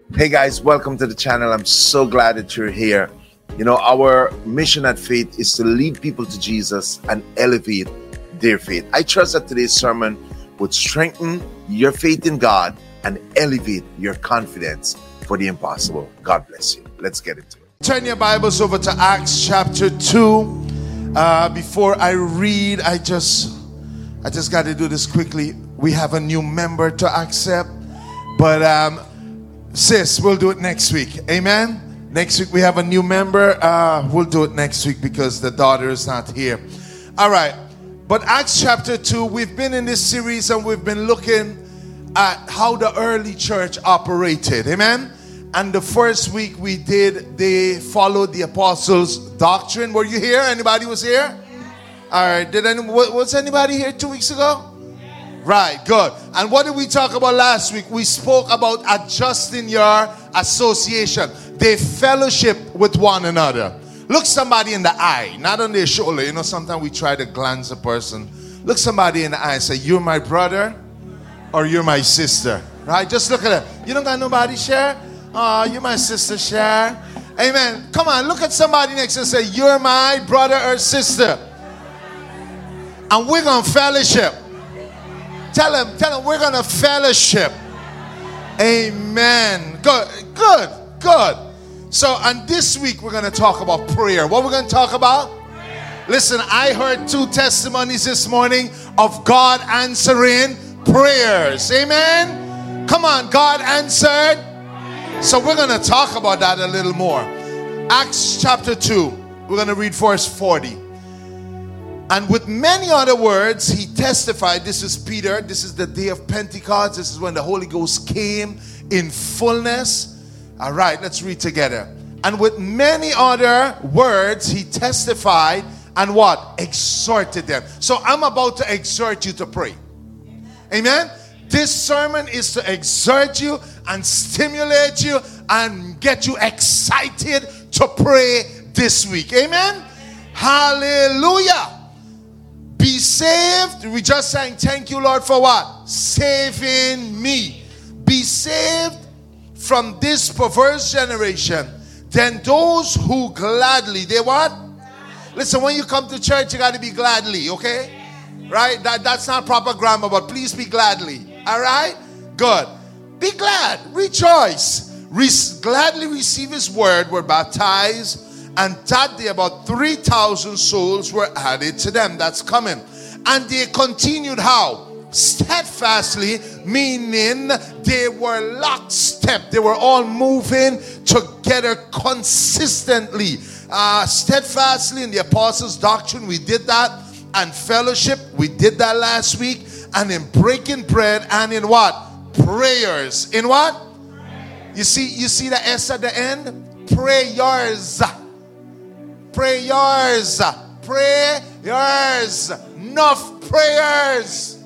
Hey guys, welcome to the channel. I'm so glad that you're here. You know, our mission at Faith is to lead people to Jesus and elevate their faith. I trust that today's sermon would strengthen your faith in God and elevate your confidence for the impossible. God bless you. Let's get into it. Turn your Bibles over to Acts chapter 2. Before I read, I just got to do this quickly. We have a new member to accept, but sis, we'll do it next week. Amen. Next week we have a new member. We'll do it next week because the daughter is not here. All right. But Acts chapter 2, we've been in this series and we've been looking at how the early church operated. Amen. And the first week they followed the apostles' doctrine. Were you here? Anybody was here? All right. Was anybody here 2 weeks ago? Right, good. And what did we talk about last week? We spoke about adjusting your association. They fellowship with one another. Look somebody in the eye, not on their shoulder. You know, sometimes we try to glance a person. Look somebody in the eye and say, you're my brother or you're my sister. Right? Just look at it. You don't got nobody share? Oh, you're my sister, share. Amen. Come on, look at somebody next and say, you're my brother or sister. And we're going to fellowship. Tell them we're going to fellowship. Amen. Good. So, and this week we're going to talk about prayer. What we're going to talk about? Prayer. Listen, I heard 2 testimonies this morning of God answering prayers. Amen. Come on, God answered. So we're going to talk about that a little more. Acts chapter 2. We're going to read verse 40. And with many other words, he testified. This is Peter. This is the day of Pentecost. This is when the Holy Ghost came in fullness. All right, let's read together. And with many other words, he testified and what? Exhorted them. So I'm about to exhort you to pray. Amen? This sermon is to exhort you and stimulate you and get you excited to pray this week. Amen? Hallelujah. Be saved. We just sang, thank you, Lord, for what? Saving me. Be saved from this perverse generation. Then those who gladly, they what? Listen, when you come to church, you got to be gladly, okay? Right? That's not proper grammar, but please be gladly. All right? Good. Be glad. Rejoice. Gladly receive his word, were baptized. And that day about 3,000 souls were added to them. That's coming. And they continued how? Steadfastly, meaning they were lockstep. They were all moving together consistently. Steadfastly in the apostles' doctrine, we did that. And fellowship, we did that last week. And in breaking bread and in what? Prayers. In what? You see the S at the end? Prayers. Prayers. Prayers. Enough prayers.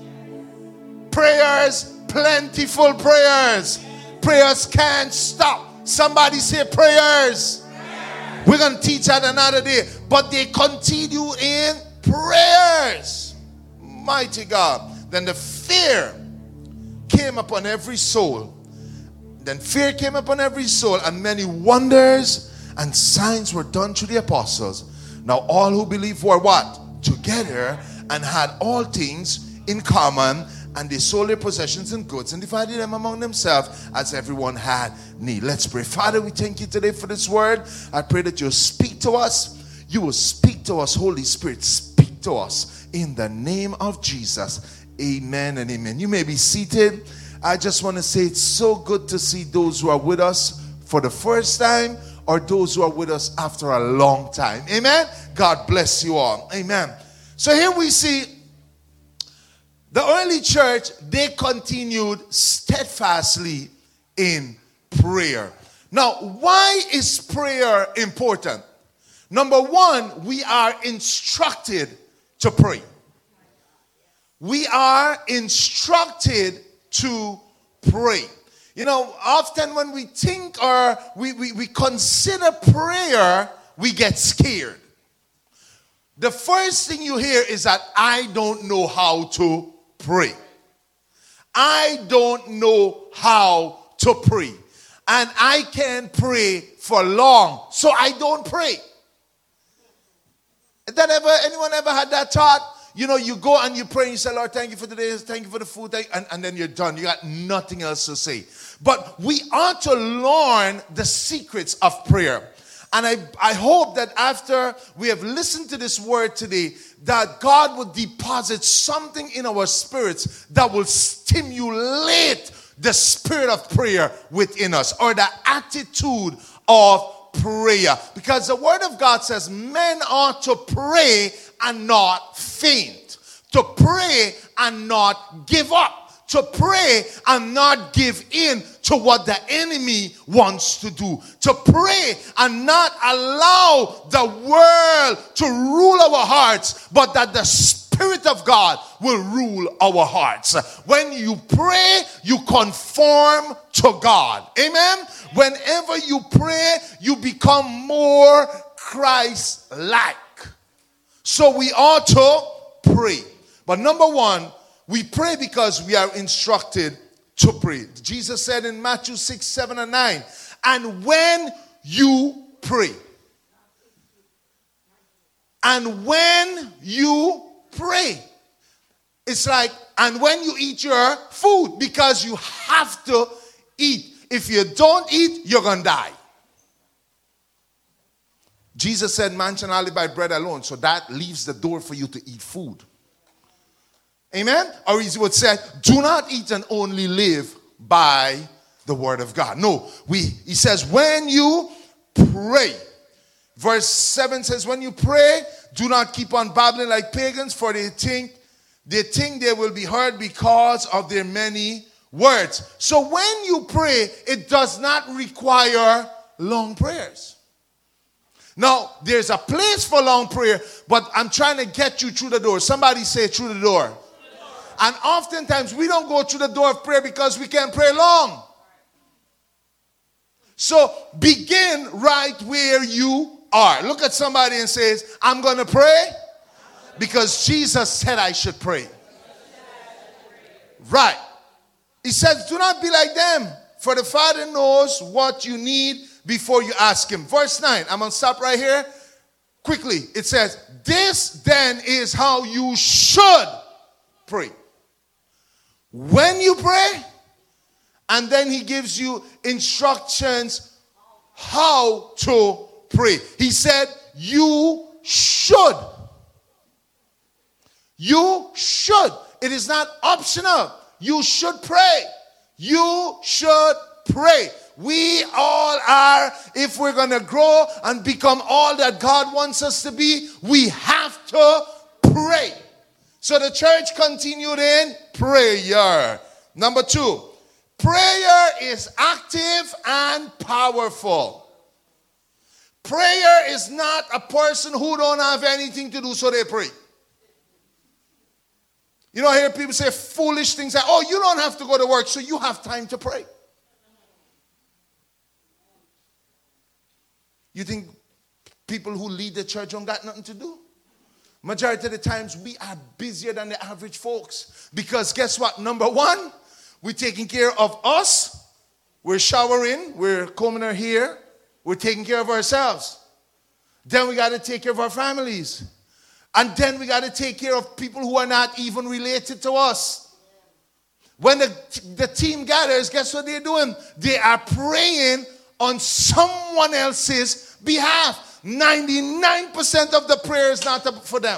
Prayers. Plentiful prayers. Prayers can't stop. Somebody say prayers. We're going to teach that another day. But they continue in prayers. Mighty God. Then the fear came upon every soul. Then fear came upon every soul, and many wonders and signs were done through the apostles. Now all who believed were what? Together, and had all things in common, and they sold their possessions and goods and divided them among themselves as everyone had need. Let's pray. Father, we thank you today for this word. I pray that you'll speak to us. You will speak to us. Holy Spirit, speak to us in the name of Jesus. Amen and amen. You may be seated. I just want to say it's so good to see those who are with us for the first time, or those who are with us after a long time. Amen? God bless you all. Amen. So here we see the early church, they continued steadfastly in prayer. Now, why is prayer important? Number one, we are instructed to pray. We are instructed to pray. You know, often when we think or we consider prayer, we get scared. The first thing you hear is that I don't know how to pray. I don't know how to pray. and I can't pray for long, so I don't pray. Anyone ever had that thought? You know, you go and you pray and you say, Lord, thank you for today, thank you for the food, and then you're done. You got nothing else to say. But we ought to learn the secrets of prayer. And I hope that after we have listened to this word today, that God will deposit something in our spirits that will stimulate the spirit of prayer within us, or the attitude of prayer. Because the word of God says men ought to pray and not faint, to pray and not give up, to pray and not give in to what the enemy wants to do, to pray and not allow the world to rule our hearts, but that the Spirit of God will rule our hearts. When you pray, you conform to God. Amen? Whenever you pray, you become more Christ-like. So we ought to pray. But number one, we pray because we are instructed to pray. Jesus said in Matthew 6, 7, and 9, and when you pray, and when you pray, it's like, and when you eat your food, because you have to eat. If you don't eat, you're going to die. Jesus said, man shall not live by bread alone. So that leaves the door for you to eat food. Amen? Or he would say, do not eat and only live by the word of God. No, he says, when you pray. Verse 7 says, when you pray, do not keep on babbling like pagans, for they think they will be heard because of their many words. So when you pray, it does not require long prayers. Now, there's a place for long prayer, but I'm trying to get you through the door. Somebody say through the door. And oftentimes we don't go through the door of prayer because we can't pray long. So begin right where you are. Look at somebody and says, I'm going to pray because Jesus said I should pray. Right. He says, do not be like them, for the Father knows what you need before you ask him. Verse 9, I'm going to stop right here. Quickly, it says, this then is how you should pray. When you pray, and then he gives you instructions how to pray. He said, you should. You should. It is not optional. You should pray. You should pray. We all are, if we're going to grow and become all that God wants us to be, we have to pray. So the church continued in prayer. Number 2, prayer is active and powerful. Prayer is not a person who don't have anything to do, so they pray. You know, I hear people say foolish things like, oh, you don't have to go to work, so you have time to pray. You think people who lead the church don't got nothing to do? Majority of the times, we are busier than the average folks. Because guess what? Number 1, we're taking care of us. We're showering. We're combing our hair. We're taking care of ourselves. Then we got to take care of our families. And then we got to take care of people who are not even related to us. When the team gathers, guess what they're doing? They are praying on someone else's behalf. 99% of the prayer is not for them.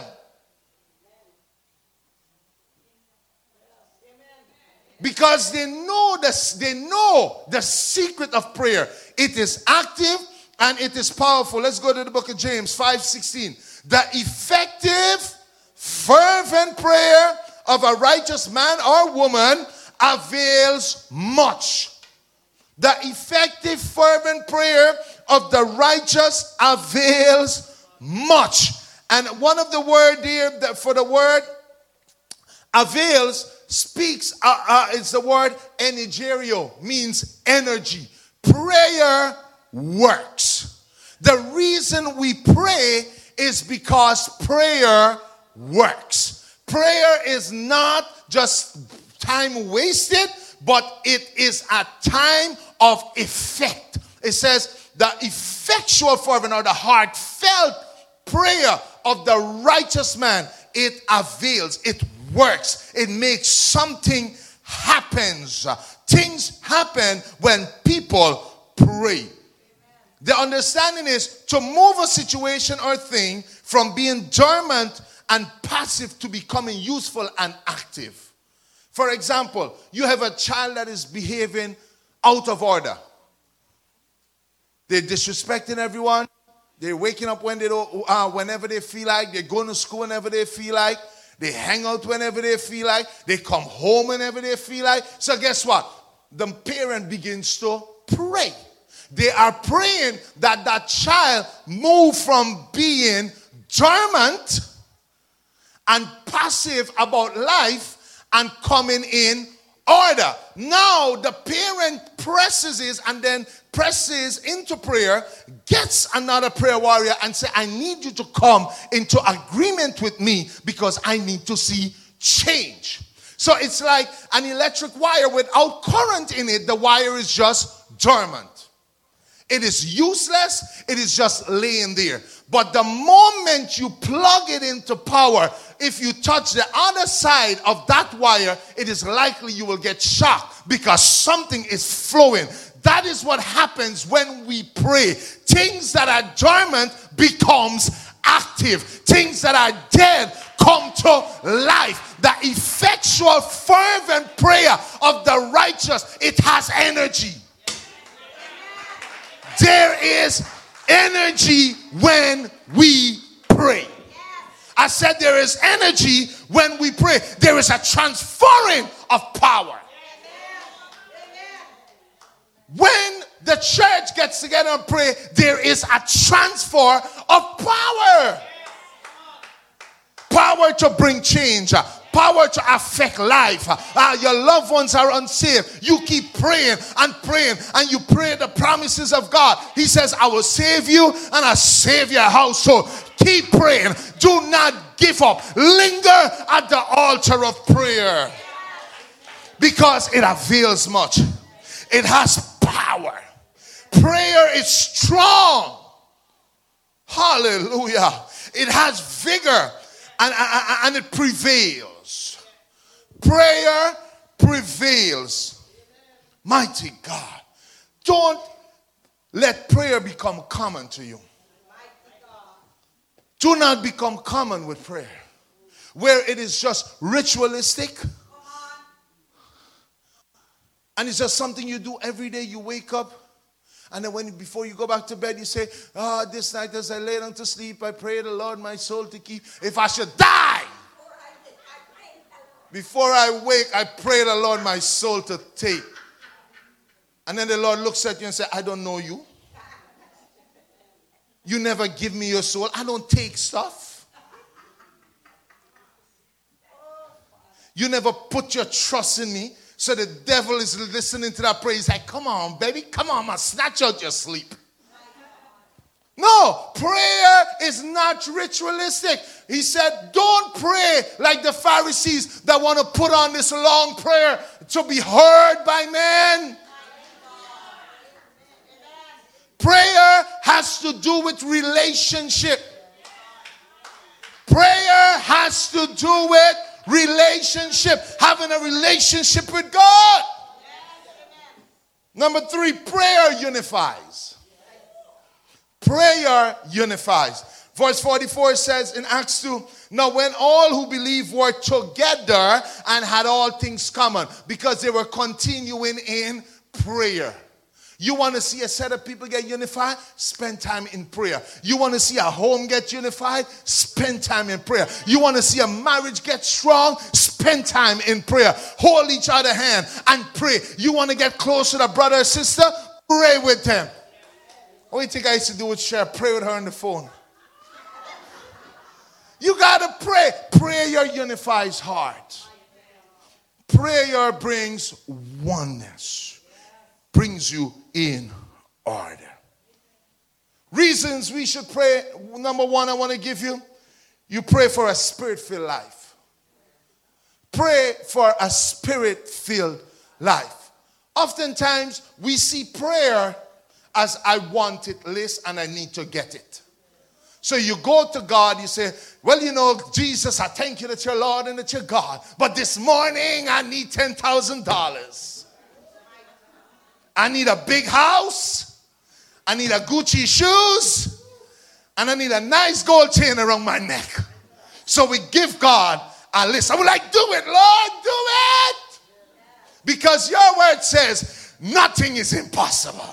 Because they know the secret of prayer. It is active and it is powerful. Let's go to the book of James 5:16. The effective, fervent prayer of a righteous man or woman avails much. The effective, fervent prayer of the righteous avails much. And one of the word there for the word avails speaks, it's the word energerio, means energy. Prayer works. The reason we pray is because prayer works. Prayer is not just time wasted, but it is a time of effect. It says the effectual fervent or the heartfelt prayer of the righteous man, it avails, it works, it makes something happens. Things happen when people pray. The understanding is to move a situation or thing from being dormant and passive to becoming useful and active. For example, you have a child that is behaving out of order. They're disrespecting everyone. They're waking up when they don't, whenever they feel like. They're going to school whenever they feel like. They hang out whenever they feel like. They come home whenever they feel like. So guess what? The parent begins to pray. They are praying that that child move from being dormant and passive about life and coming in order. Now the parent presses into prayer, gets another prayer warrior and say, I need you to come into agreement with me because I need to see change. So it's like an electric wire without current in it. The wire is just dormant. It is useless. It is just laying there. But the moment you plug it into power, if you touch the other side of that wire, it is likely you will get shocked because something is flowing. That is what happens when we pray. Things that are dormant becomes active. Things that are dead come to life. The effectual fervent prayer of the righteous, it has energy. There is energy when we pray. I said there is energy when we pray. There is a transferring of power. When the church gets together and pray, there is a transfer of power. Power to bring change. Power to affect life. Your loved ones are unsaved. You keep praying and praying, and you pray the promises of God. He says, I will save you and I'll save your household. Keep praying. Do not give up. Linger at the altar of prayer because it avails much. It has power. Prayer is strong. Hallelujah. It has vigor and it prevails. Prayer prevails. Mighty God. Don't let prayer become common to you. Do not become common with prayer, where it is just ritualistic and it's just something you do every day. You wake up and then before you go back to bed, you say, this night as I lay down to sleep, I pray the Lord my soul to keep. If I should die, before I wake, I pray the Lord my soul to take. And then the Lord looks at you and says, I don't know you. You never give me your soul. I don't take stuff. You never put your trust in me. So the devil is listening to that prayer. He's like, come on, baby. Come on, man. Snatch out your sleep. No, prayer is not ritualistic. He said, don't pray like the Pharisees that want to put on this long prayer to be heard by men. Prayer has to do with relationship. Prayer has to do with relationship. Having a relationship with God. Number 3, prayer unifies. Prayer unifies. Verse 44 says in Acts 2, now when all who believed were together and had all things common, because they were continuing in prayer. You want to see a set of people get unified? Spend time in prayer. You want to see a home get unified? Spend time in prayer. You want to see a marriage get strong? Spend time in prayer. Hold each other hand and pray. You want to get close to a brother or sister? Pray with them. What do you think I used to do with Cher? Pray with her on the phone. You got to pray. Prayer unifies heart. Prayer brings oneness. Brings you in order. Reasons we should pray. Number 1, I want to give you. You pray for a spirit-filled life. Pray for a spirit-filled life. Oftentimes, we see prayer as I want it list and I need to get it. So you go to God, you say, well, you know, Jesus, I thank you that you're Lord and that you're God. But this morning, I need $10,000. I need a big house. I need a Gucci shoes. And I need a nice gold chain around my neck. So we give God a list. I would like, do it, Lord, do it. Because your word says, nothing is impossible.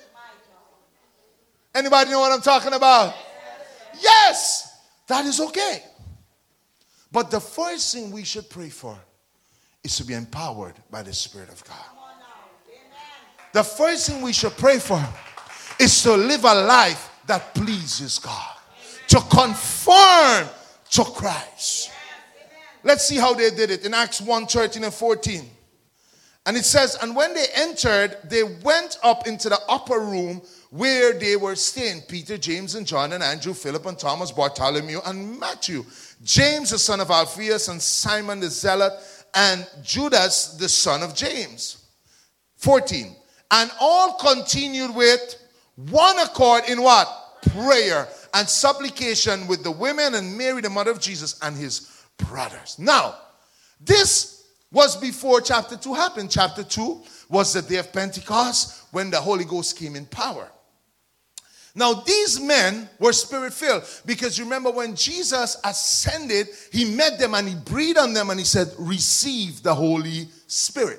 Anybody know what I'm talking about? Yes, that is okay. But the first thing we should pray for is to be empowered by the Spirit of God. The first thing we should pray for is to live a life that pleases God. To conform to Christ. Let's see how they did it in Acts 1:13 and 14. And it says, and when they entered, they went up into the upper room where they were staying. Peter, James, and John, and Andrew, Philip, and Thomas, Bartholomew, and Matthew. James, the son of Alphaeus, and Simon the Zealot, and Judas, the son of James. 14. And all continued with one accord in what? Prayer and supplication with the women and Mary, the mother of Jesus, and his brothers. Now, this was before chapter 2 happened. Chapter 2 was the day of Pentecost when the Holy Ghost came in power. Now, these men were spirit-filled because you remember when Jesus ascended, he met them and he breathed on them and he said, receive the Holy Spirit.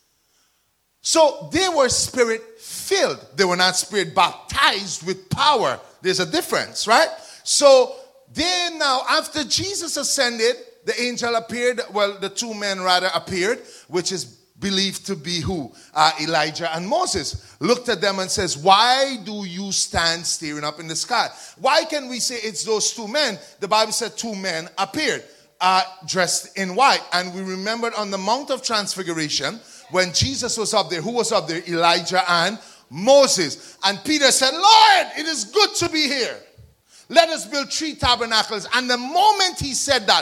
So they were spirit-filled. They were not spirit-baptized with power. There's a difference, right? So they now, after Jesus ascended, the angel appeared, well, the two men rather appeared, which is believed to be who? Elijah and Moses. Looked at them and says, why do you stand staring up in the sky? Why can we say it's those two men? The Bible said two men appeared, dressed in white. And we remembered on the Mount of Transfiguration, when Jesus was up there, who was up there? Elijah and Moses. And Peter said, Lord, it is good to be here. Let us build 3 tabernacles. And the moment he said that,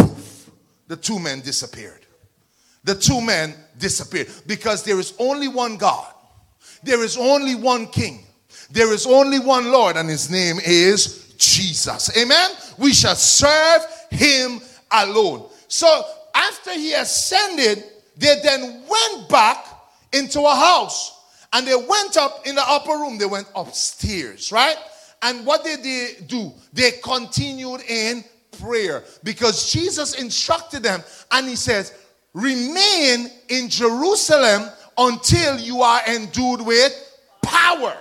the two men disappeared. The two men disappeared because there is only one God. There is only one King. There is only one Lord, and his name is Jesus. Amen? We shall serve him alone. So after he ascended, they then went back into a house. And they went up in the upper room. They went upstairs, right? And what did they do? They continued in prayer because Jesus instructed them and he says, remain in Jerusalem until you are endued with power.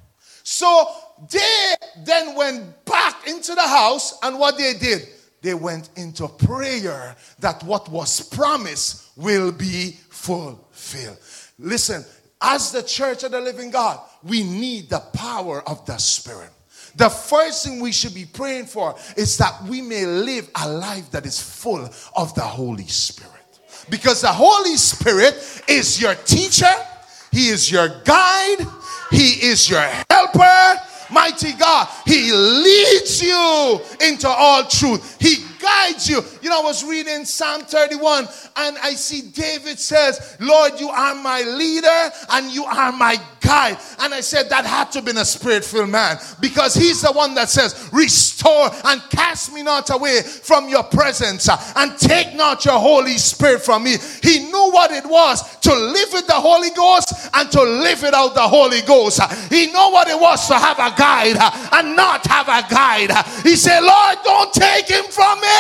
So they then went back into the house, and what they did, they went into prayer that what was promised will be fulfilled. Listen, as the church of the living God, we need the power of the Spirit. The first thing we should be praying for is that we may live a life that is full of the Holy Spirit. Because the Holy Spirit is your teacher. He is your guide. He is your helper. Mighty God, he leads you into all truth. He guides you. You know, I was reading Psalm 31 and I see David says, Lord, you are my leader and you are my guide. And I said that had to have been a spirit-filled man, because he's the one that says, restore and cast me not away from your presence and take not your Holy Spirit from me. He knew what it was to live with the Holy Ghost and to live without the Holy Ghost. He knew what it was to have a guide and not have a guide. He said, Lord, don't take him from me.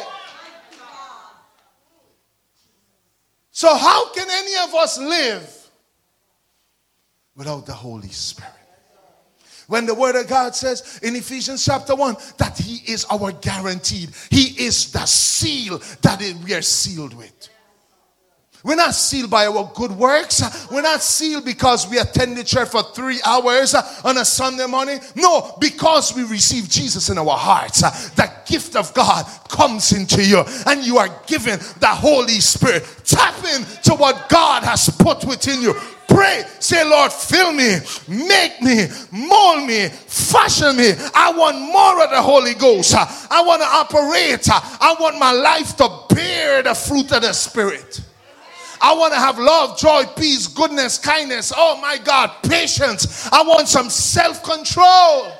So how can any of us live without the Holy Spirit? When the word of God says in Ephesians chapter 1 that he is our guaranteed. He is the seal that we are sealed with. We're not sealed by our good works. We're not sealed because we attended church for 3 hours on a Sunday morning. No, because we receive Jesus in our hearts. The gift of God comes into you and you are given the Holy Spirit. Tap into what God has put within you. Pray, say, Lord, fill me, make me, mold me, fashion me. I want more of the Holy Ghost. I want to operate. I want my life to bear the fruit of the Spirit. I want to have love, joy, peace, goodness, kindness. Oh my God, patience. I want some self-control.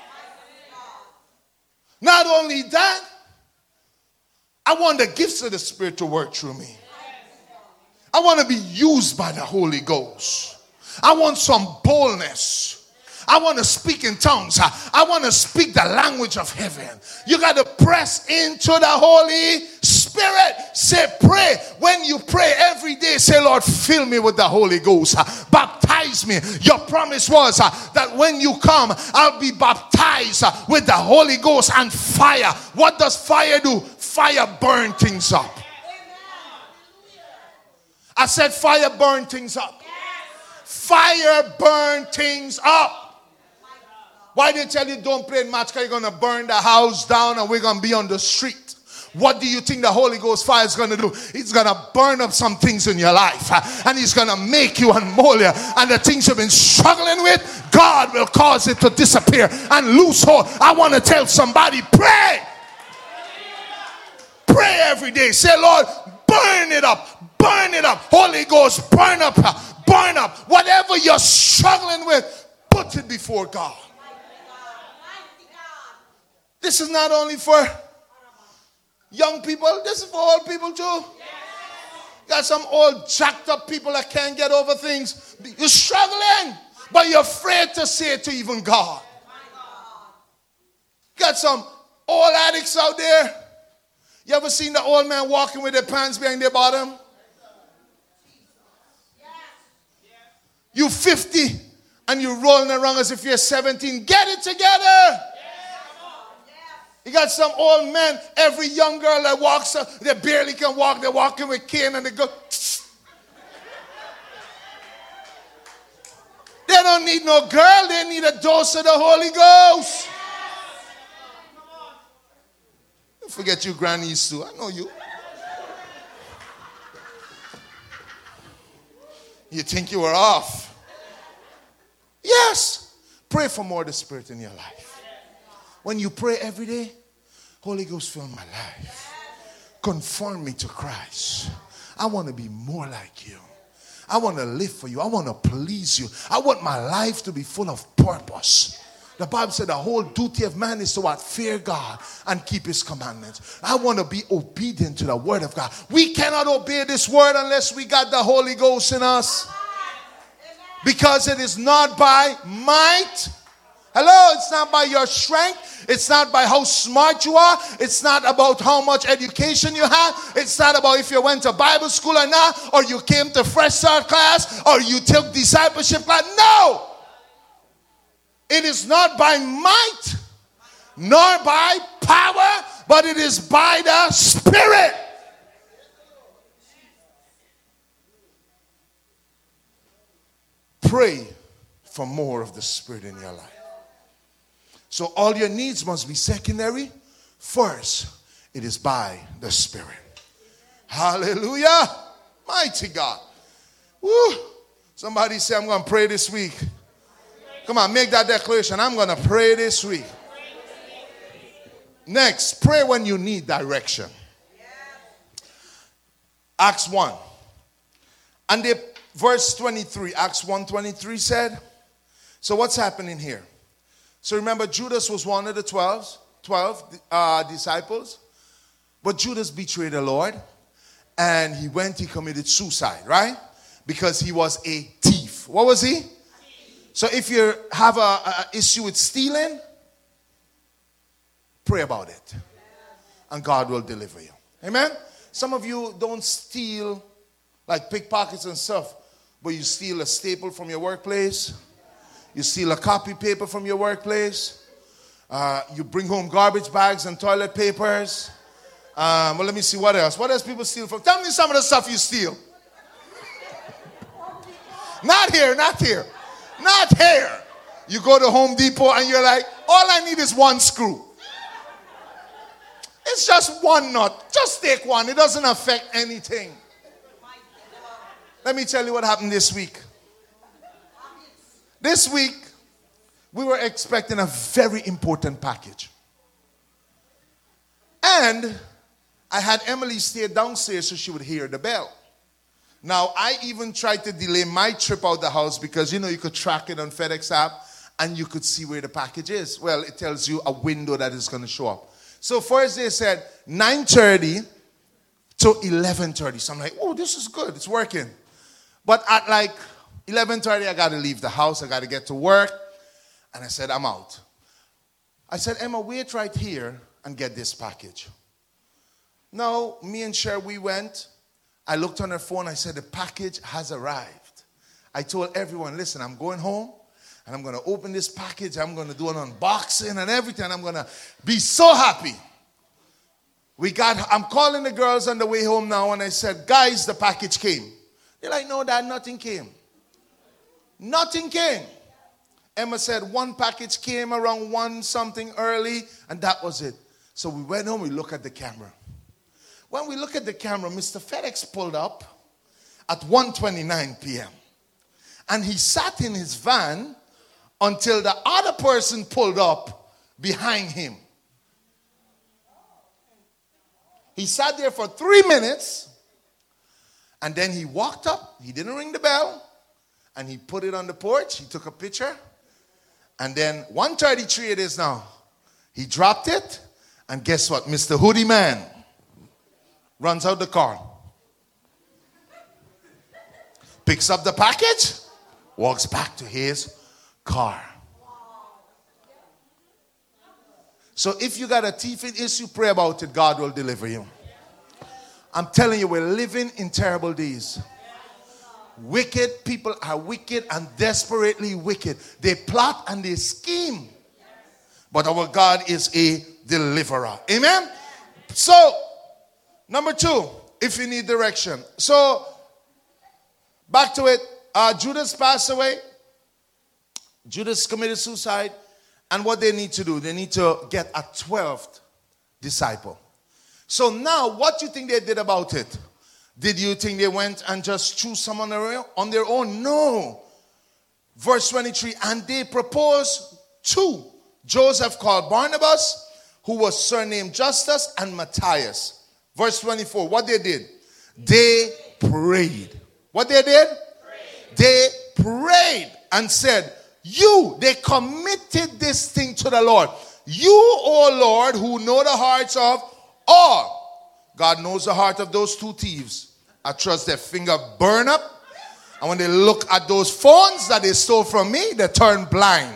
Not only that, I want the gifts of the Spirit to work through me. I want to be used by the Holy Ghost. I want some boldness. I want to speak in tongues. I want to speak the language of heaven. You got to press into the Holy Spirit. Say, pray. When you pray every day, say, Lord, fill me with the Holy Ghost. Baptize me. Your promise was that when you come, I'll be baptized with the Holy Ghost and fire. What does fire do? Fire burn things up. I said fire burn things up. Fire burn things up. Why they tell you don't play match? Because you're going to burn the house down and we're going to be on the street. What do you think the Holy Ghost fire is going to do? It's going to burn up some things in your life. And it's going to make you and mold you. And the things you've been struggling with, God will cause it to disappear and lose hold. I want to tell somebody, pray. Pray every day. Say, Lord, burn it up. Burn it up. Holy Ghost, burn up. Burn up. Whatever you're struggling with, put it before God. This is not only for young people, this is for old people too. Got some old jacked up people that can't get over things. You're struggling, but you're afraid to say it to even God. Got some old addicts out there. You ever seen the old man walking with their pants behind their bottom? You 50 and you're rolling around as if you're 17. Get it together. You got some old men, every young girl that walks, they barely can walk. They're walking with cane and they go. They don't need no girl. They need a dose of the Holy Ghost. Don't forget you grannies too. I know you. You think you were off. Yes. Pray for more of the Spirit in your life. When you pray every day, Holy Ghost, fill my life. Conform me to Christ. I want to be more like you. I want to live for you. I want to please you. I want my life to be full of purpose. The Bible said the whole duty of man is to what? Fear God and keep his commandments. I want to be obedient to the word of God. We cannot obey this word unless we got the Holy Ghost in us. Because it is not by might. Hello, it's not by your strength. It's not by how smart you are. It's not about how much education you have. It's not about if you went to Bible school or not, or you came to Fresh Start class, or you took discipleship class. No! It is not by might, nor by power, but it is by the Spirit. Pray for more of the Spirit in your life. So all your needs must be secondary. First, it is by the Spirit. Hallelujah. Mighty God. Woo. Somebody say, I'm going to pray this week. Come on, make that declaration. I'm going to pray this week. Next, pray when you need direction. Acts 1. And verse 23, Acts 1:23 said, so what's happening here? So remember, Judas was one of the 12 disciples. But Judas betrayed the Lord. And he committed suicide, right? Because he was a thief. What was he? So if you have an issue with stealing, pray about it. And God will deliver you. Amen? Some of you don't steal like pickpockets and stuff. But you steal a staple from your workplace. You steal a copy paper from your workplace. You bring home garbage bags and toilet papers. Well, let me see what else. What else people steal from? Tell me some of the stuff you steal. Not here, not here. Not here. You go to Home Depot and you're like, all I need is one screw. It's just one nut. Just take one. It doesn't affect anything. Let me tell you what happened this week. This week, we were expecting a very important package. And I had Emily stay downstairs so she would hear the bell. Now, I even tried to delay my trip out the house because, you could track it on FedEx app and you could see where the package is. Well, it tells you a window that is going to show up. So first they said 9:30 to 11:30. So I'm like, oh, this is good. It's working. But at like 11:30, I got to leave the house. I got to get to work. And I said, I'm out. I said, Emma, wait right here and get this package. No, me and Cher, we went. I looked on her phone. I said, the package has arrived. I told everyone, listen, I'm going home and I'm going to open this package. I'm going to do an unboxing and everything. I'm going to be so happy. I'm calling the girls on the way home now and I said, guys, the package came. They're like, no, Dad, nothing came. Nothing came. Emma said one package came around 1 something early and that was it. So we went home, we looked at the camera. When we look at the camera, Mr. FedEx pulled up at 1:29 p.m. And he sat in his van until the other person pulled up behind him. He sat there for 3 minutes and then he walked up. He didn't ring the bell and he put it on the porch. He took a picture and then 1:33 it is now. He dropped it and guess what? Mr. Hoodie Man runs out the car, picks up the package, walks back to his car. So if you got a teething issue, pray about it. God will deliver you. I'm telling you, we're living in terrible days. Wicked people are wicked and desperately wicked. They plot and they scheme. But our God is a deliverer. Amen? So, number 2, if you need direction. So, back to it. Judas passed away. Judas committed suicide. And what they need to do, they need to get a 12th disciple. So now, what do you think they did about it? Did you think they went and just chose someone on their own? No. Verse 23, and they proposed 2. Joseph called Barnabas, who was surnamed Justus, and Matthias. Verse 24, what they did? They prayed. What they did? They prayed and said, they committed this thing to the Lord. You, O Lord, who know the hearts of all. God knows the heart of those 2 thieves. I trust their finger burn up. And when they look at those phones that they stole from me, they turn blind.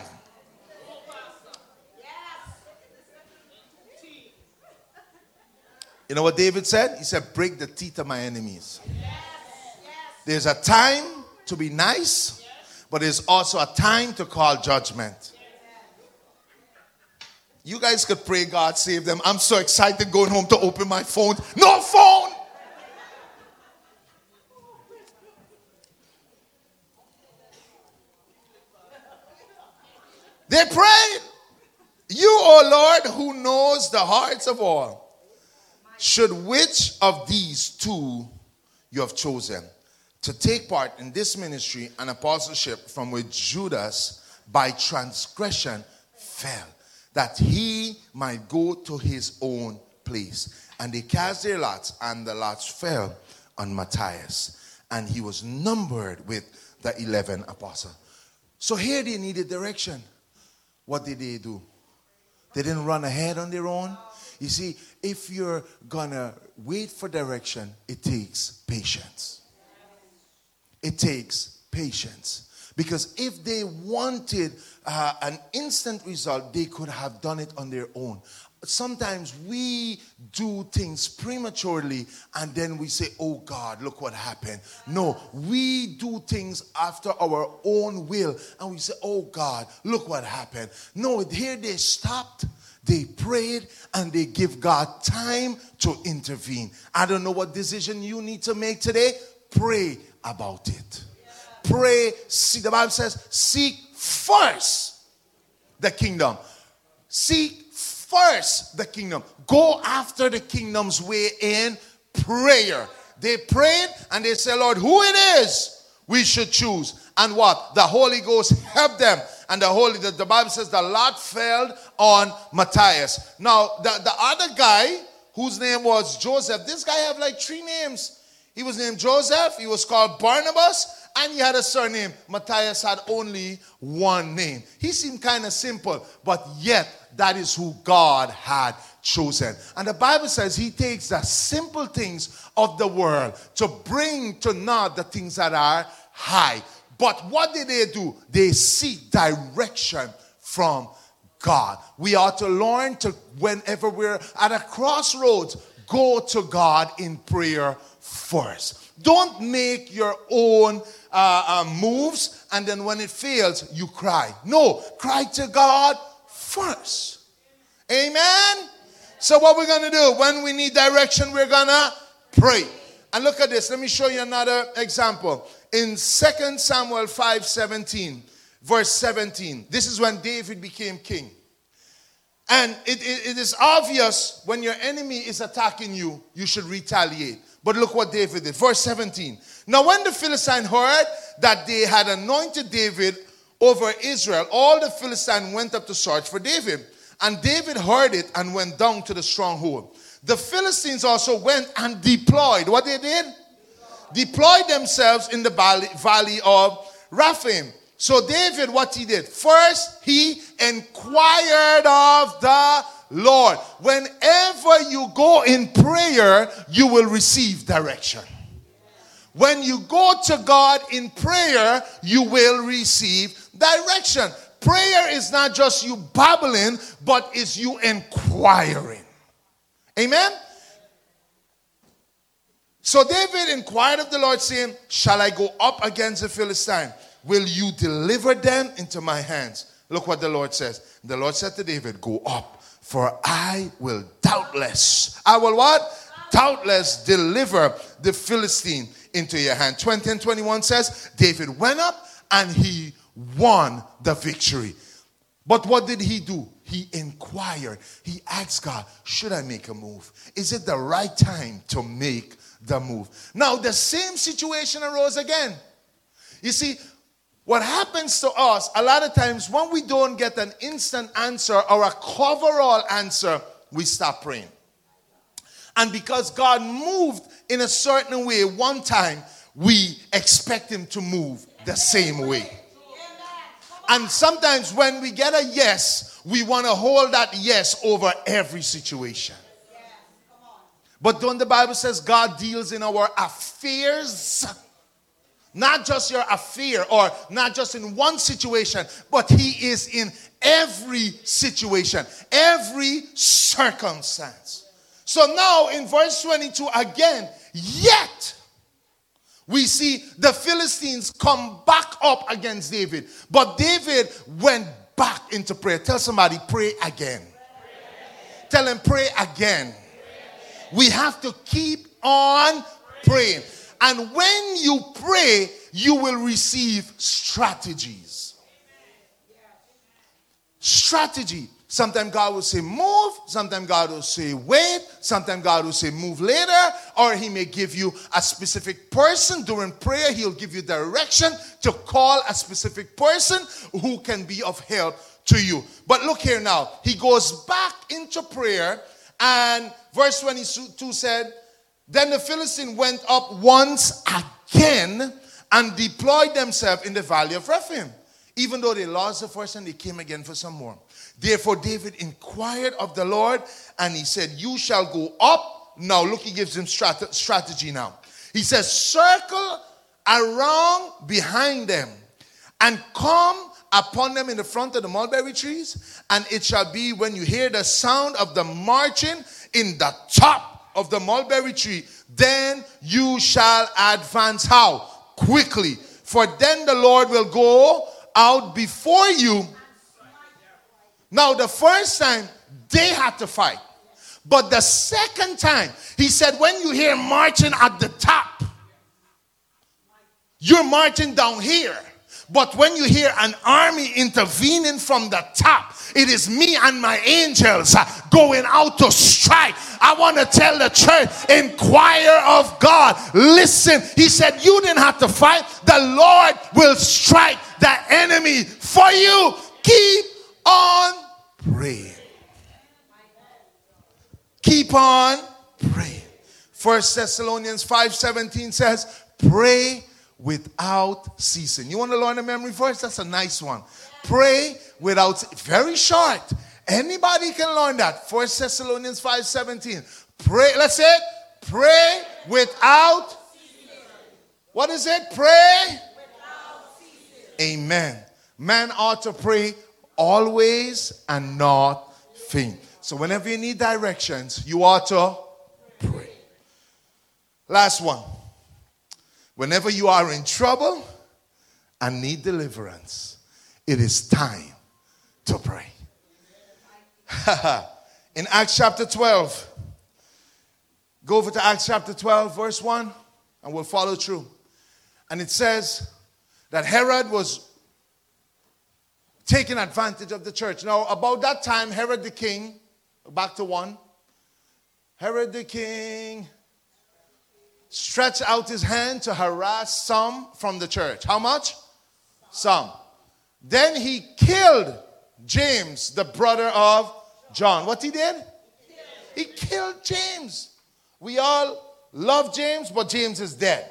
You know what David said? He said, break the teeth of my enemies. There's a time to be nice, but there's also a time to call judgment. You guys could pray God save them. I'm so excited going home to open my phone. No phone! They prayed. You, O Lord, who knows the hearts of all, should which of these 2 you have chosen to take part in this ministry and apostleship from which Judas by transgression fell, that he might go to his own place. And they cast their lots, and the lots fell on Matthias, and he was numbered with the 11 apostles. So here they needed direction. What did they do? They didn't run ahead on their own. You see, if you're gonna wait for direction, it takes patience. It takes patience. Because if they wanted an instant result, they could have done it on their own. Sometimes we do things prematurely and then we say, oh God, look what happened. No, we do things after our own will and we say, oh God, look what happened. No, here they stopped. They prayed and they give God time to intervene. I don't know what decision you need to make today. Pray about it. Pray. See, the Bible says, seek first the kingdom. Seek first the kingdom. Go after the kingdom's way in prayer. They prayed and they said, Lord, who it is we should choose. And what? The Holy Ghost helped them. And the Bible says the lot fell on Matthias. Now, the other guy, whose name was Joseph, this guy have like 3 names. He was named Joseph. He was called Barnabas. And he had a surname. Matthias had only one name. He seemed kind of simple, but yet that is who God had chosen. And the Bible says he takes the simple things of the world to bring to naught the things that are high. But what did they do? They seek direction from God. We ought to learn to, whenever we're at a crossroads, go to God in prayer first. Don't make your own moves, and then when it fails, you cry. No, cry to God first. Amen? So what we're going to do, when we need direction, we're going to pray. And look at this. Let me show you another example. In 2 Samuel 5:17, verse 17, this is when David became king. And it is obvious when your enemy is attacking you, you should retaliate. But look what David did. Verse 17. Now when the Philistines heard that they had anointed David over Israel, all the Philistines went up to search for David. And David heard it and went down to the stronghold. The Philistines also went and deployed. What they did? Deployed themselves in the valley of Rephaim. So David, what he did? First, he inquired of the Lord. Whenever you go in prayer, you will receive direction. When you go to God in prayer, you will receive direction. Prayer is not just you babbling, but is you inquiring. Amen? So David inquired of the Lord, saying, shall I go up against the Philistine? Will you deliver them into my hands? Look what the Lord says. The Lord said to David, go up, for I will doubtless, I will what? Doubtless deliver the Philistine into your hand. 20 and 21 says, David went up and he won the victory. But what did he do? He inquired. He asked God, should I make a move? Is it the right time to make the move? Now, the same situation arose again. You see, what happens to us, a lot of times when we don't get an instant answer or a coverall answer, we stop praying. And because God moved in a certain way one time, we expect him to move the same way. And sometimes when we get a yes, we want to hold that yes over every situation. But don't the Bible says God deals in our affairs? Not just your affair or not just in one situation, but he is in every situation, every circumstance. So now in verse 22 again, yet we see the Philistines come back up against David. But David went back into prayer. Tell somebody, pray again. Tell them, pray again. We have to keep on praying. And when you pray, you will receive strategies. Strategy. Sometimes God will say move. Sometimes God will say wait. Sometimes God will say move later. Or he may give you a specific person during prayer. He'll give you direction to call a specific person who can be of help to you. But look here now. He goes back into prayer. And verse 22 said, then the Philistines went up once again and deployed themselves in the valley of Rephaim. Even though they lost the first time, they came again for some more. Therefore David inquired of the Lord, and he said, you shall go up. Now look, he gives him strategy now. He says, circle around behind them and come upon them in the front of the mulberry trees. And it shall be when you hear the sound of the marching in the top of the mulberry tree, then you shall advance. How? Quickly. For then the Lord will go out before you. Now the first time they had to fight. But the second time, he said, when you hear marching at the top, you're marching down here. But when you hear an army intervening from the top, it is me and my angels going out to strike. I want to tell the church, inquire of God. Listen, he said you didn't have to fight. The Lord will strike the enemy for you. Keep on praying. Keep on praying. 1 Thessalonians 5:17 says, pray without ceasing. You want to learn a memory verse? That's a nice one. Pray without, very short. Anybody can learn that. 1 Thessalonians 5:17. Pray, let's say it. Pray without ceasing. What is it? Pray without ceasing. Amen. Man ought to pray always and not faint. So whenever you need directions, you ought to pray. Last one. Whenever you are in trouble and need deliverance, it is time to pray. In Acts chapter 12, go over to Acts chapter 12, verse 1, and we'll follow through. And it says that Herod was taking advantage of the church. Now, about that time, Herod the king, back to 1, Herod the king stretched out his hand to harass some from the church. How much? Some. Then he killed James, the brother of John. What he did? He killed James. We all love James, but James is dead.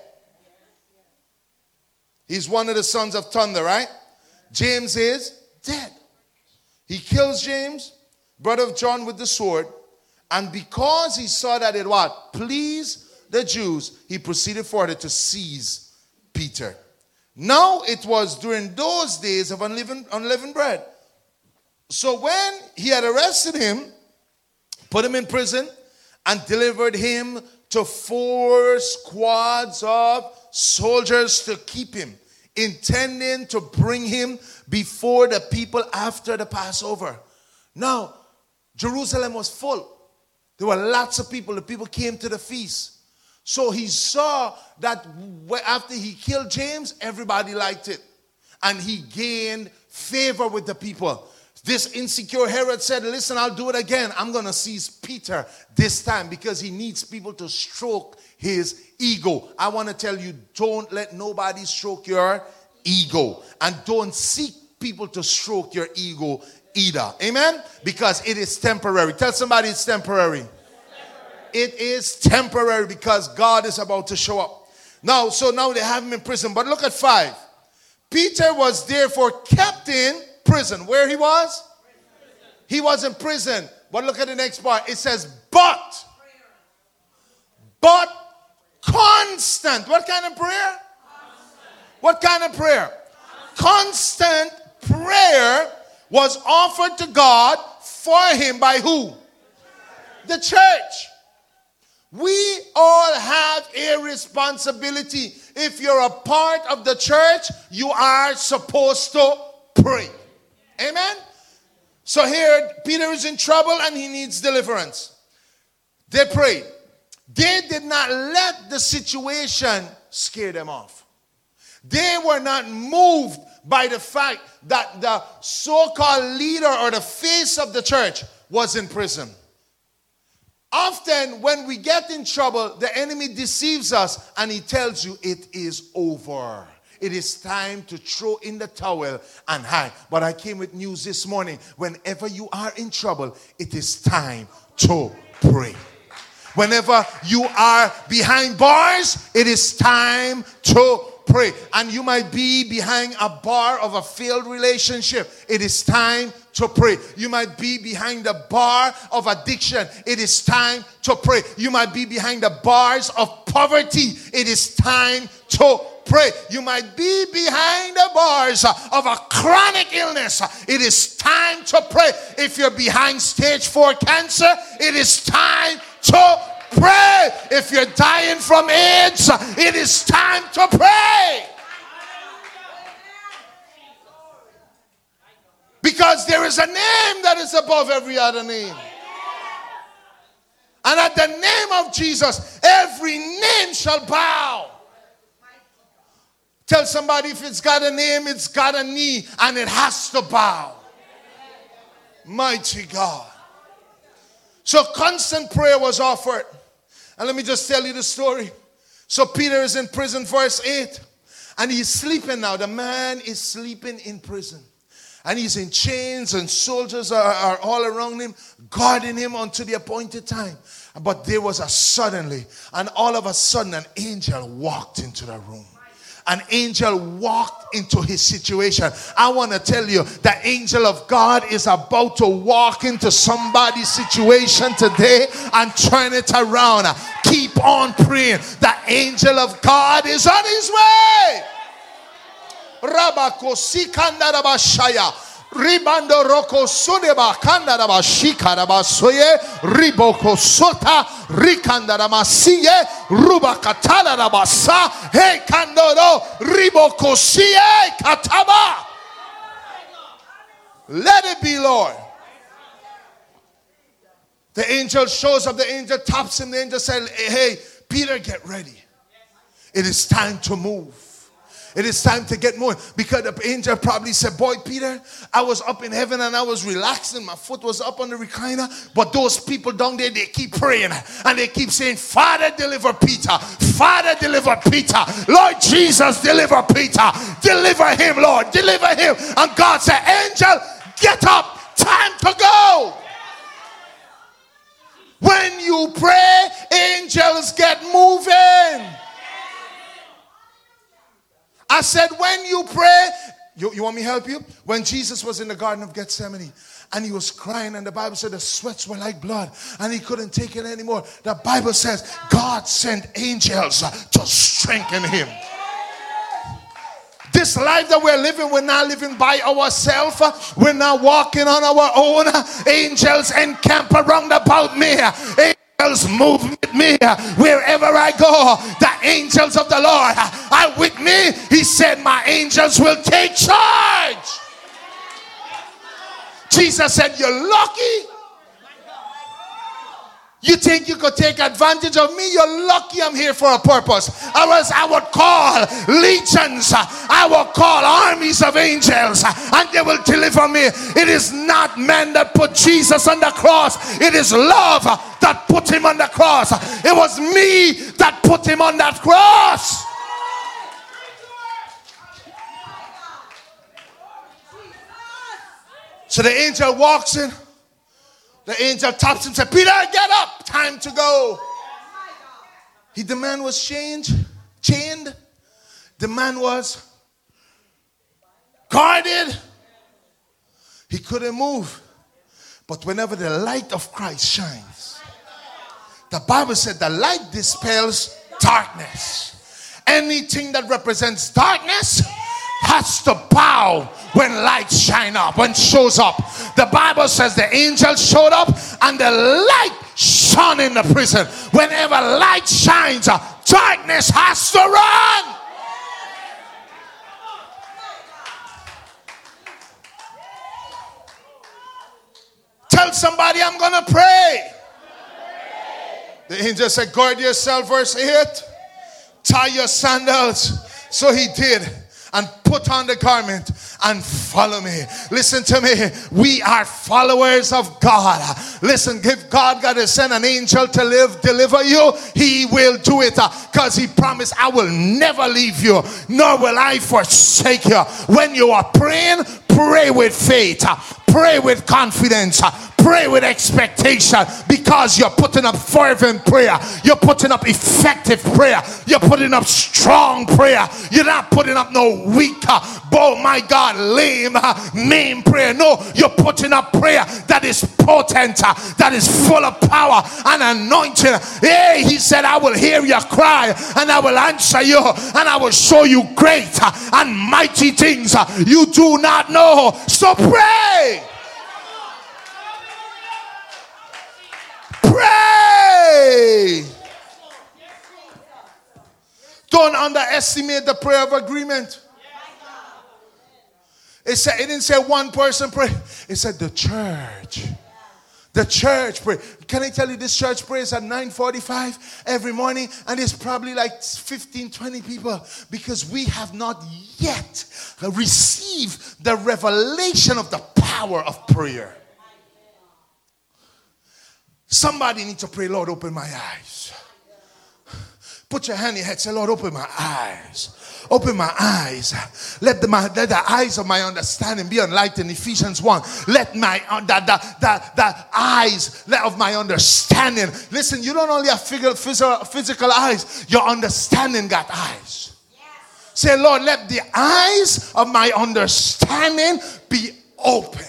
He's one of the sons of thunder, right? James is dead. He kills James, brother of John, with the sword. And because he saw that it what? Pleased the Jews, he proceeded further to seize Peter. Now it was during those days of unleavened bread. So when he had arrested him, put him in prison, and delivered him to 4 squads of soldiers to keep him, intending to bring him before the people after the Passover. Now, Jerusalem was full. There were lots of people. The people came to the feast. So he saw that after he killed James, everybody liked it. And he gained favor with the people. This insecure Herod said, listen, I'll do it again. I'm going to seize Peter this time because he needs people to stroke his ego. I want to tell you, don't let nobody stroke your ego. And don't seek people to stroke your ego either. Amen? Because it is temporary. Tell somebody it's temporary. It is temporary because God is about to show up. Now they have him in prison. But look at 5. Peter was therefore kept in prison. Where he was? He was in prison. But look at the next part. It says, but constant. What kind of prayer? What kind of prayer? Constant prayer was offered to God for him by who? The church. We all have a responsibility. If you're a part of the church, you are supposed to pray. Amen? So here, Peter is in trouble and he needs deliverance. They prayed. They did not let the situation scare them off. They were not moved by the fact that the so-called leader or the face of the church was in prison. Often when we get in trouble, the enemy deceives us and he tells you it is over. It is time to throw in the towel and hide. But I came with news this morning. Whenever you are in trouble, it is time to pray. Whenever you are behind bars, it is time to pray. And you might be behind a bar of a failed relationship. It is time to pray. You might be behind the bar of addiction. It is time to pray. You might be behind the bars of poverty. It is time to pray. You might be behind the bars of a chronic illness. It is time to pray. If you're behind stage 4 cancer, it is time to pray. If you're dying from AIDS, it is time to pray. Because there is a name that is above every other name. And at the name of Jesus, every name shall bow. Tell somebody, if it's got a name, it's got a knee, and it has to bow. Mighty God. So constant prayer was offered. And let me just tell you the story. So Peter is in prison, verse 8. And he's sleeping now. The man is sleeping in prison. And he's in chains and soldiers are all around him, guarding him until the appointed time. But there was a suddenly, and all of a sudden an angel walked into the room. An angel walked into his situation. I want to tell you, the angel of God is about to walk into somebody's situation today and turn it around. Keep on praying. The angel of God is on his way. Ribando roko suneba kandaraba shikaraba soye riboko sota rikandarama siye ruba kataraba sa he kandoro riboko siye kataba. Let it be, Lord. The angel shows up, the angel taps him, the angel said, hey, Peter, get ready. It is time to move. It is time to get moving. Because the angel probably said, boy, Peter, I was up in heaven and I was relaxing. My foot was up on the recliner. But those people down there, they keep praying. And they keep saying, Father, deliver Peter. Father, deliver Peter. Lord Jesus, deliver Peter. Deliver him, Lord. Deliver him. And God said, angel, get up. Time to go. When you pray, angels get moving. I said, when you pray, you want me to help you? When Jesus was in the Garden of Gethsemane and he was crying, and the Bible said the sweats were like blood and he couldn't take it anymore. The Bible says God sent angels to strengthen him. This life that we're living, we're not living by ourselves. We're not walking on our own. Angels encamp around about me. Angels move with me wherever I go. The angels of the Lord are with me. He said, my angels will take charge. Jesus said, you're lucky. You think you could take advantage of me? You're lucky I'm here for a purpose. Or else I would call legions. I will call armies of angels and they will deliver me. It is not man that put Jesus on the cross. It is love that put him on the cross. It was me that put him on that cross. So the angel walks in. The angel taps him and said, Peter, get up. Time to go. The man was chained. The man was guarded. He couldn't move. But whenever the light of Christ shines, the Bible said the light dispels darkness. Anything that represents darkness has to bow when light shine up, when shows up. The Bible says the angel showed up and the light shone in the prison. Whenever light shines, darkness has to run. Tell somebody, I'm going to pray. The angel said, guard yourself, verse 8. Tie your sandals. So he did. And put on the garment and follow me. Listen to me. We are followers of God. Listen, if God got to send an angel to deliver you, he will do it. Because he promised, I will never leave you, nor will I forsake you. When you are praying, pray with faith. Pray with confidence. Pray with expectation, because you're putting up fervent prayer. You're putting up effective prayer. You're putting up strong prayer. You're not putting up no weak, lame, maim prayer. No, you're putting up prayer that is potent, that is full of power and anointing. Hey, he said, I will hear your cry and I will answer you and I will show you great and mighty things you do not know. So pray. Pray. Don't underestimate the prayer of agreement. It didn't say one person pray. It said the church. The church pray. Can I tell you, this church prays at 9:45 every morning, and it's probably like 15, 20 people, because we have not yet received the revelation of the power of prayer. Somebody needs to pray, Lord, open my eyes. Put your hand in your head. Say, Lord, open my eyes. Open my eyes. Let the eyes of my understanding be enlightened. Ephesians 1. Let the eyes of my understanding. Listen, you don't only have physical eyes. Your understanding got eyes. Yes. Say, Lord, let the eyes of my understanding be open.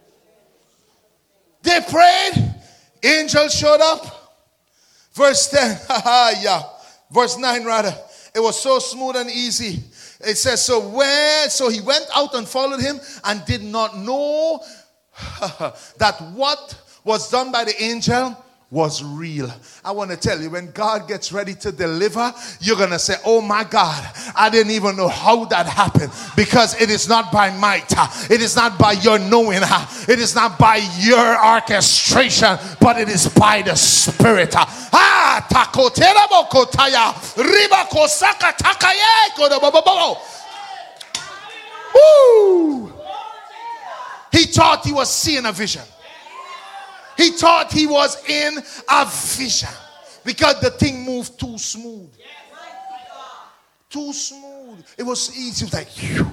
They prayed. Angels showed up. Verse 10. Verse 9 rather. It was so smooth and easy. It says, so he went out and followed him and did not know that what was done by the angel was real. I want to tell you, when God gets ready to deliver, you're going to say, oh my God, I didn't even know how that happened, because it is not by might, it is not by your knowing, it is not by your orchestration, but it is by the Spirit. Woo! He thought he was seeing a vision. He thought he was in a vision because the thing moved too smooth. Too smooth. It was easy. It was like, phew.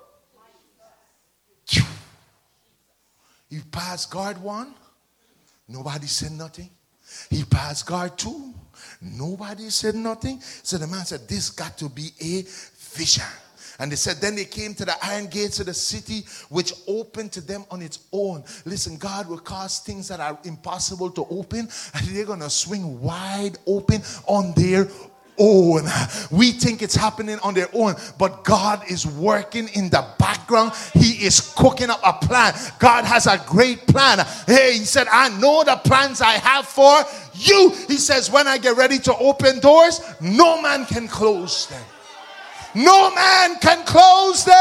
Phew. He passed guard 1. Nobody said nothing. He passed guard 2. Nobody said nothing. So the man said, this got to be a vision. And they said, then they came to the iron gates of the city, which opened to them on its own. Listen, God will cause things that are impossible to open, and they're going to swing wide open on their own. We think it's happening on their own, but God is working in the background. He is cooking up a plan. God has a great plan. Hey, he said, I know the plans I have for you. He says, when I get ready to open doors, no man can close them. No man can close them.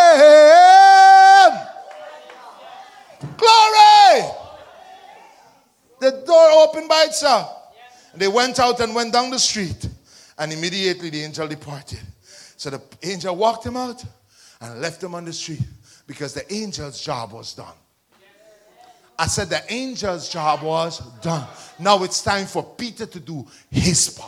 Glory. The door opened by itself. They went out and went down the street. And immediately the angel departed. So the angel walked him out and left him on the street, because the angel's job was done. I said the angel's job was done. Now it's time for Peter to do his part.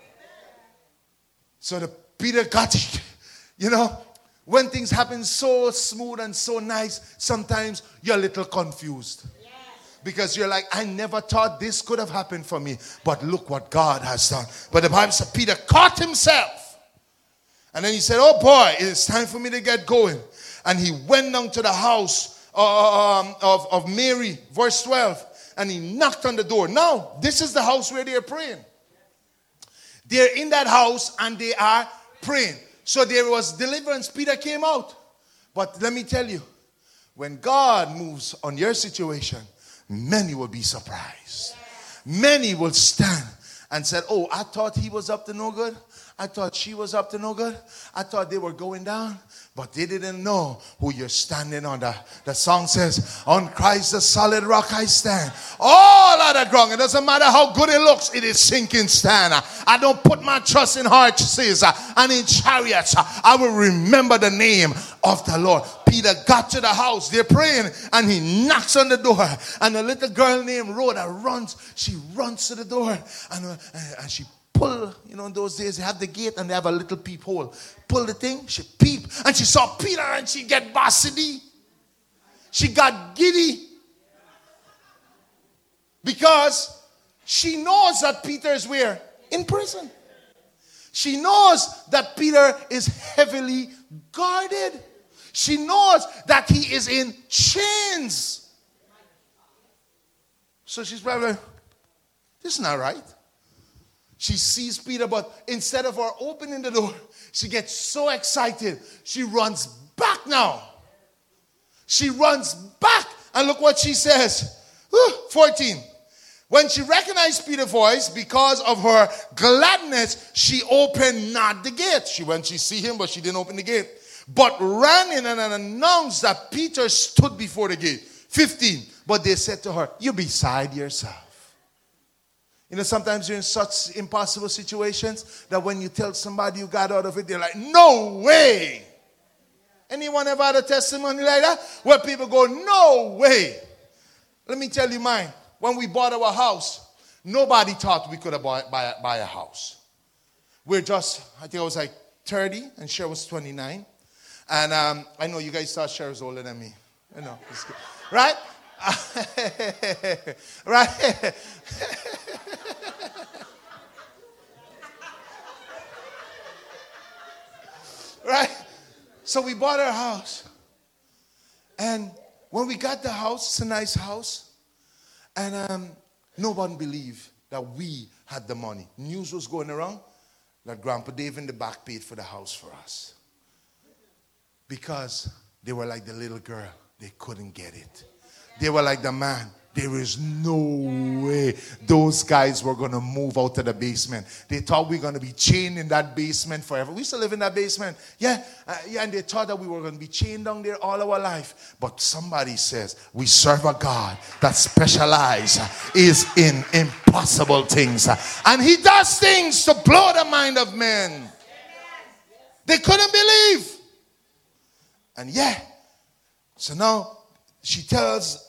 So Peter got it. You know, when things happen so smooth and so nice, sometimes you're a little confused. Because you're like, I never thought this could have happened for me. But look what God has done. But the Bible said Peter caught himself. And then he said, oh boy, it's time for me to get going. And he went down to the house of Mary, verse 12. And he knocked on the door. Now, this is the house where they are praying. They're in that house and they are praying. So there was deliverance. Peter came out. But let me tell you, when God moves on your situation, many will be surprised. Many will stand and said, oh, I thought he was up to no good. I thought she was up to no good. I thought they were going down. But they didn't know who you're standing on. The song says, on Christ the solid rock I stand. All other ground, it doesn't matter how good it looks, it is sinking sand. I don't put my trust in horses and in chariots. I will remember the name of the Lord. Peter got to the house. They're praying and he knocks on the door. And a little girl named Rhoda runs. She runs to the door and she pull, you know, in those days they have the gate and they have a little peephole. Pull the thing, she peep, and she saw Peter and she get bossy. She got giddy. Because she knows that Peter is where? In prison. She knows that Peter is heavily guarded. She knows that he is in chains. So she's probably like, this is not right. She sees Peter, but instead of her opening the door, she gets so excited. She runs back now. She runs back. And look what she says. 14. When she recognized Peter's voice, because of her gladness, she opened not the gate. She went, she see him, but she didn't open the gate. But ran in and announced that Peter stood before the gate. 15. But they said to her, you're beside yourself. You know, sometimes you're in such impossible situations that when you tell somebody you got out of it, they're like, no way. Anyone ever had a testimony like that? Where people go, no way. Let me tell you mine. When we bought our house, nobody thought we could buy a house. I think I was like 30 and Cher was 29. And I know you guys thought Cher was older than me. I know. Right? Right? Right? So we bought our house. And when we got the house, it's a nice house. And nobody believed that we had the money. News was going around that Grandpa Dave in the back paid for the house for us. Because they were like the little girl. They couldn't get it. They were like the man. There is no way those guys were going to move out of the basement. They thought we were going to be chained in that basement forever. We used to live in that basement. Yeah, and they thought that we were going to be chained down there all our life. But somebody says, we serve a God that specializes in impossible things. And he does things to blow the mind of men. They couldn't believe. And yeah, so now she tells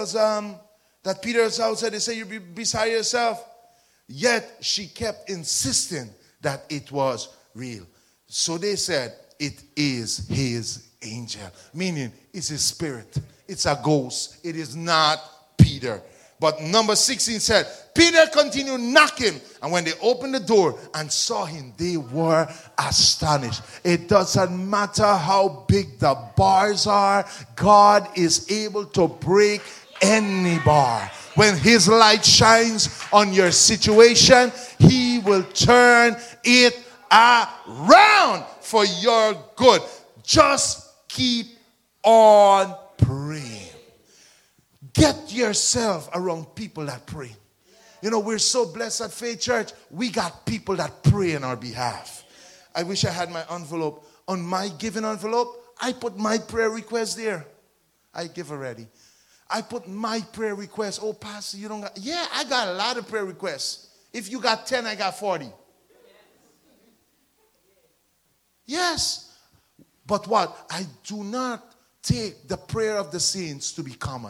that Peter's outside. They say, you'll be beside yourself. Yet she kept insisting that it was real. So they said, it is his angel. Meaning, it's his spirit. It's a ghost. It is not Peter. But number 16 said, Peter continued knocking. And when they opened the door and saw him, they were astonished. It doesn't matter how big the bars are. God is able to break any bar. When his light shines on your situation, he will turn it around for your good. Just keep on praying. Get yourself around people that pray. You know, we're so blessed at Faith Church. We got people that pray on our behalf. I wish I had my envelope. On my giving envelope, I put my prayer request there. I give already. I put my prayer request. Oh, Pastor, you don't got... Yeah, I got a lot of prayer requests. If you got 10, I got 40. Yes. But what? I do not take the prayer of the saints to be common.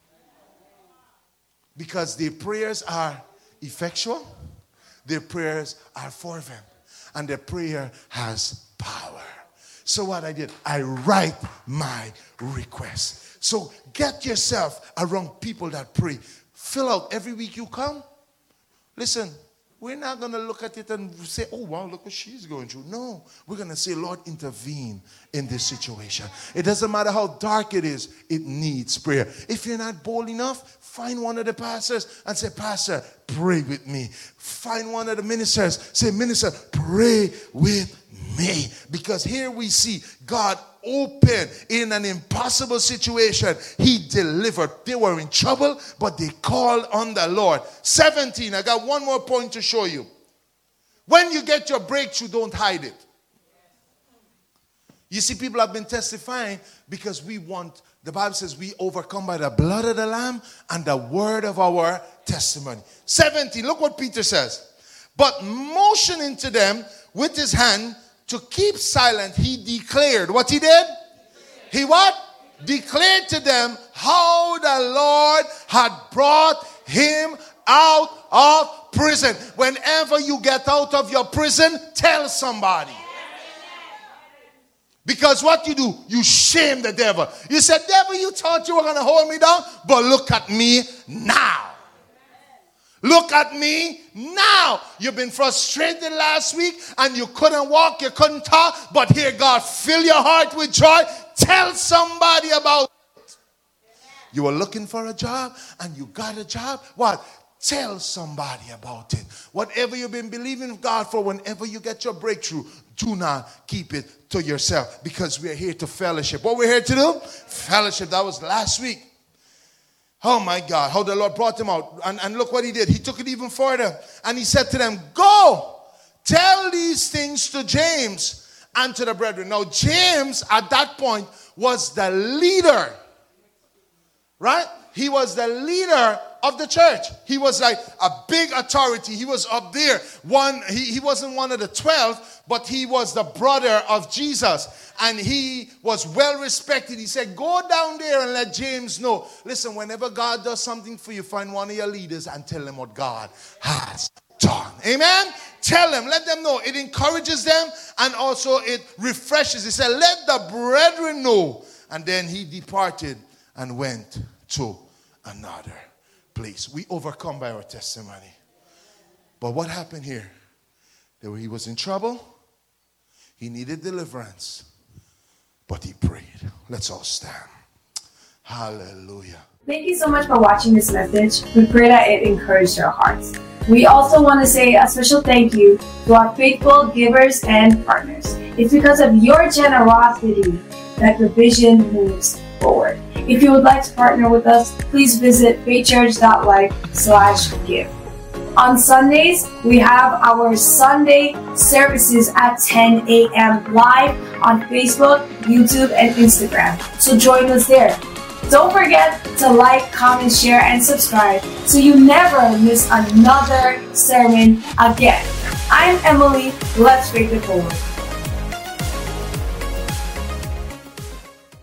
Because their prayers are effectual. Their prayers are fervent. And their prayer has power. So what I did, I write my request. So get yourself around people that pray. Fill out every week you come. Listen, we're not going to look at it and say, oh, wow, look what she's going through. No, we're going to say, Lord, intervene in this situation. It doesn't matter how dark it is, it needs prayer. If you're not bold enough, find one of the pastors and say, Pastor, pray with me. Find one of the ministers, say, Minister, pray with me. Because here we see God open in an impossible situation. He delivered. They were in trouble, but they called on the Lord. 17, I got one more point to show you. When you get your breakthrough, don't hide it. You see, people have been testifying because we want, the Bible says we overcome by the blood of the Lamb and the word of our testimony. 17, look what Peter says. But motioning to them with his hand to keep silent, he declared. What he did? He what? Declared to them how the Lord had brought him out of prison. Whenever you get out of your prison, tell somebody. Because what you do, you shame the devil. You said, devil, you thought you were going to hold me down, but look at me now. Look at me now. You've been frustrated last week and you couldn't walk, you couldn't talk, but here God fill your heart with joy. Tell somebody about it. You were looking for a job and you got a job. What? Tell somebody about it. Whatever you've been believing God for, whenever you get your breakthrough, do not keep it to yourself, because we are here to fellowship. What we're here to do? Fellowship. That was last week. Oh my God, how the Lord brought him out. And look what he did. He took it even further. And he said to them, go, tell these things to James and to the brethren. Now, James at that point was the leader. Right? He was the leader of the church. He was like a big authority. He was up there. He wasn't one of the 12, but he was the brother of Jesus. And he was well respected. He said, go down there and let James know. Listen, whenever God does something for you, find one of your leaders and tell them what God has done. Amen? Tell them, let them know. It encourages them and also it refreshes. He said, let the brethren know. And then he departed and went to another place. We overcome by our testimony. But what happened here? He was in trouble. He needed deliverance. But he prayed. Let's all stand. Hallelujah. Thank you so much for watching this message. We pray that it encouraged your hearts. We also want to say a special thank you to our faithful givers and partners. It's because of your generosity that the vision moves forward. If you would like to partner with us, please visit faithchurch.life/give. On Sundays, we have our Sunday services at 10 a.m. live on Facebook, YouTube, and Instagram. So join us there. Don't forget to like, comment, share, and subscribe so you never miss another sermon again. I'm Emily. Let's faith it forward.